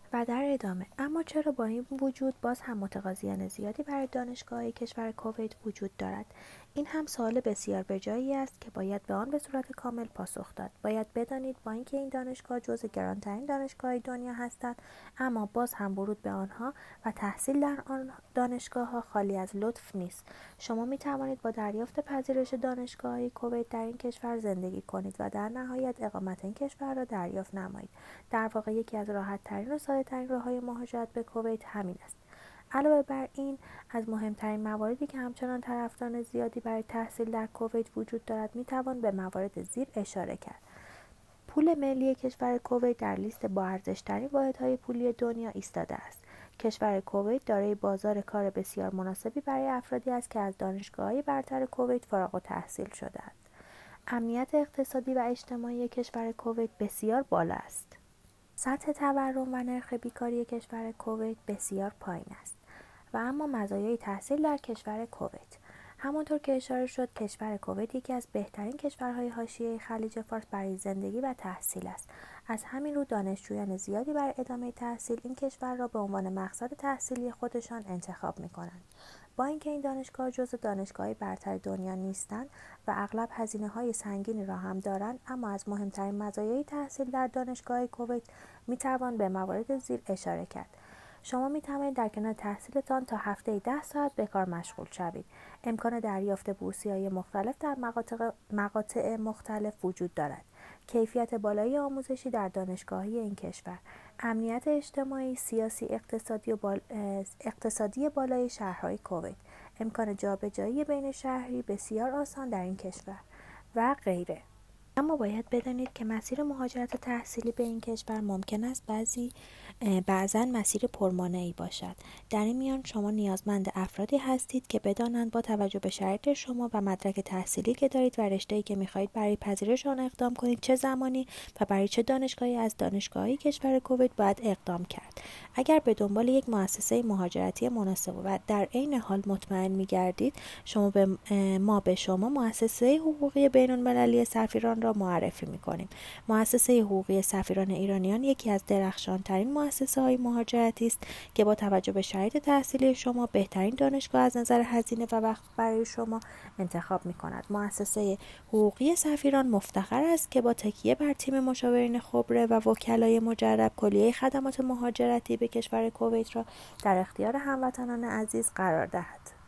و در ادامه، اما چرا با این وجود باز هم متقاضیان زیادی برای دانشگاه‌های کشور کویت وجود دارد؟ این هم سوال بسیار بجایی است که باید به آن به صورت کامل پاسخ داد. باید بدانید با اینکه این دانشگاه جزو گرانترین دانشگاه دنیا هستند، اما باز هم ورود به آنها و تحصیل در آن دانشگاه‌ها خالی از لطف نیست. شما می توانید با دریافت پذیرش دانشگاه‌های کویت در این کشور زندگی کنید و در نهایت اقامت این کشور را دریافت نمایید. در واقع یکی از راحت‌ترین و ساده‌ترین راه‌های مهاجرت به کویت همین است. علاوه بر این، از مهمترین مواردی که همچنان طرفداران زیادی برای تحصیل در کویت وجود دارد میتوان به موارد زیر اشاره کرد. پول ملی کشور کویت در لیست با ارزش‌ترین واحدهای پولی دنیا ایستاده است. کشور کویت دارای بازار کار بسیار مناسبی برای افرادی است که از دانشگاه‌های برتر کویت فارغ التحصیل شده‌اند. امنیت اقتصادی و اجتماعی کشور کویت بسیار بالا است. سطح تورم و نرخ بیکاری کشور کویت بسیار پایین است. و اما مزایای تحصیل در کشور کویت، همانطور که اشاره شد، کشور کویت یکی از بهترین کشورهای حاشیه خلیج فارس برای زندگی و تحصیل است. از همین رو دانشجویان زیادی برای ادامه تحصیل این کشور را به عنوان مقصد تحصیلی خودشان انتخاب می‌کنند. با اینکه این دانشگاه جزو دانشگاه‌های برتر دنیا نیستند و اغلب هزینه‌های سنگینی را هم دارند، اما از مهمترین مزایای تحصیل در دانشگاه کویت می‌توان به موارد زیر اشاره کرد. شما می توانید در کنار تحصیلتان تا هفته‌ای 10 ساعت به کار مشغول شوید. امکان دریافت بورسیه‌های مختلف در مقاطع مختلف وجود دارد. کیفیت بالای آموزشی در دانشگاه‌های این کشور، امنیت اجتماعی، سیاسی، اقتصادی بالای شهرهای کویت، امکان جابجایی بین شهری بسیار آسان در این کشور و غیره. اما باید بدانید که مسیر مهاجرت تحصیلی به این کشور ممکن است بعضاً مسیر پرمانعی باشد. در این میان شما نیازمند افرادی هستید که بدانند با توجه به شرایط شما و مدرک تحصیلی که دارید و رشته‌ای که می‌خواهید برای پذیرش آن اقدام کنید چه زمانی و برای چه دانشگاهی از دانشگاه‌های کشور کویت باید اقدام کرد. اگر به دنبال یک مؤسسه مهاجرتی مناسب و در عین حال مطمئن می‌گردید، ما به شما مؤسسه حقوقی بین‌المللی سفیران را معرفی می‌کنیم. مؤسسه حقوقی سفیران ایرانیان یکی از درخشان‌ترین مؤسسه‌های مهاجرتی است که با توجه به شرایط تحصیلی شما بهترین دانشگاه از نظر هزینه و وقت برای شما انتخاب می‌کند. مؤسسه حقوقی سفیران مفتخر است که با تکیه بر تیم مشاورین خبره و وکلای مجرب کلیه خدمات مهاجرتی به کشور کویت را در اختیار هموطنان عزیز قرار دهد.